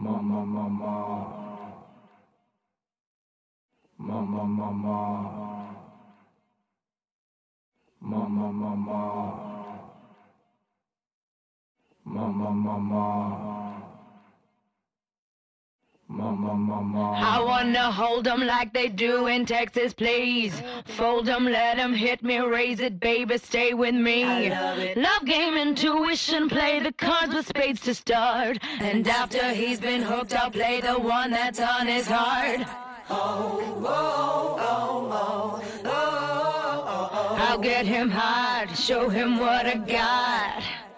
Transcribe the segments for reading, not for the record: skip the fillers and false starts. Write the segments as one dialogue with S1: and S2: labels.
S1: Mama, mama, mama, mama, mama, mama, mama, mama, mama, mama.
S2: I wanna hold 'em like they do in Texas, please. Fold 'em, let 'em hit me, raise it, baby, stay with me.
S3: I love it.
S2: Love game, intuition, play the cards with spades to start. And after he's been hooked, I'll play the one that's on his heart. I'll get him hard, show him what I got.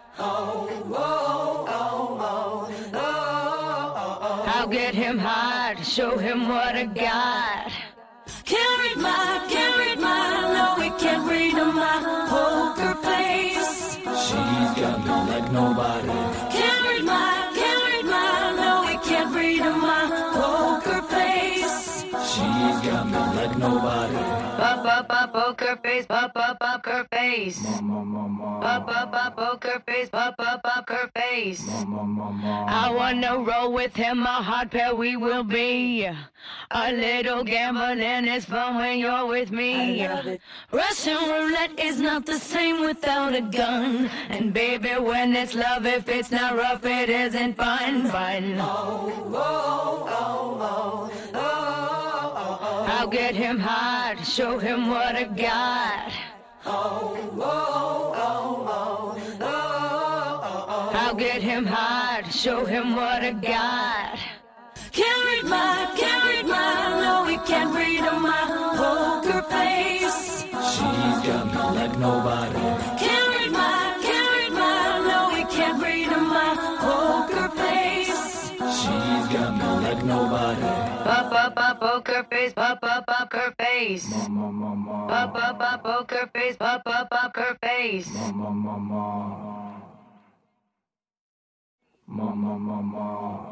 S2: I'll get him hard, show him what I got.
S3: Can't read my, no, we can't read my poker face.
S1: She's got me like nobody.
S3: Can't read my, no, we can't read my poker face.
S1: She's got me like nobody.
S2: Poker face, poker face.
S1: Mama, mama,
S2: Poker face, poker face.
S1: mama, mama.
S2: I wanna roll with him, a hard pair we will be. A little gambling is fun when you're with me.
S3: I love it.
S2: Russian roulette is not the same without a gun. And baby, when it's love, if it's not rough, it isn't fun. I'll get him hard, show him what I got. I'll get him hard, show him what I got.
S3: Can't read my, no, we can't read my poker face.
S1: She's got me like nobody.
S3: Can't read my, no, we can't read my poker face.
S1: She's got me like nobody.
S2: Poker face, poker face.
S1: Mama, mama,
S2: Poker face, poker face.
S1: mama, mama, mama, mama.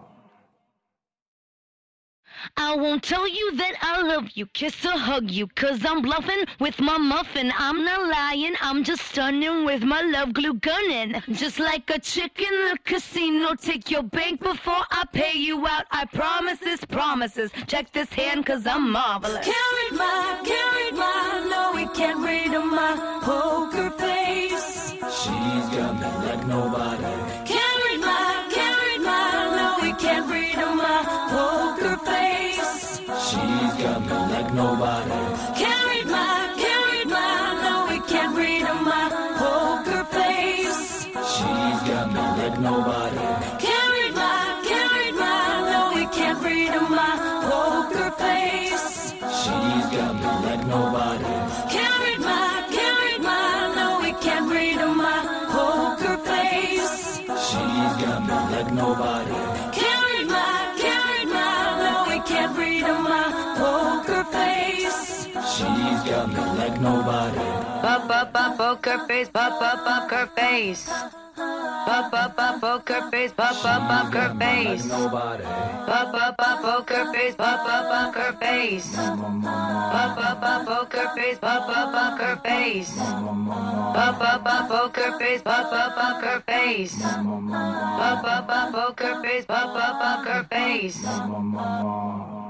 S2: I won't tell you that I love you, kiss or hug you, 'cause I'm bluffing with my muffin. I'm not lying, I'm just stunning with my love glue gunning. Just like a chick in the casino, take your bank before I pay you out. I promise this, promises. Check this hand 'cause I'm marvelous.
S3: Can't read my, no, we can't read my poker face.
S1: She's got me like nobody.
S3: Can't read my, no, we can't read my poker face.
S1: She's got me like nobody.
S3: Can't read my, no, we can't read my poker face.
S1: She's got me like nobody.
S3: Can't read my, no, we can't read my poker face.
S1: She's got me like nobody.
S3: Can't read my, no, we can't read my poker face.
S1: She's got me like nobody.
S3: Can't read my, no, we can't read my poker face.
S1: She's got me like nobody.
S2: Poker face, poker face. Poker face, poker face.
S1: Nobody.
S2: Poker face, poker face.
S1: Mama, mama,
S2: Poker face, poker face.
S1: mama, mama,
S2: Poker face, poker face.
S1: mama, mama,
S2: Poker face, poker face.
S1: mama, mama.